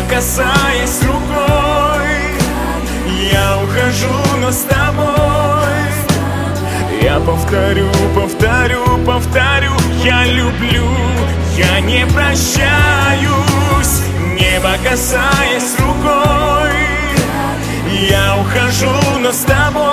касаясь рукой. Я ухожу, но с тобой. Я повторю, повторю, повторю: я люблю, я не прощаюсь. Небо касаясь рукой. Я ухожу, но с тобой.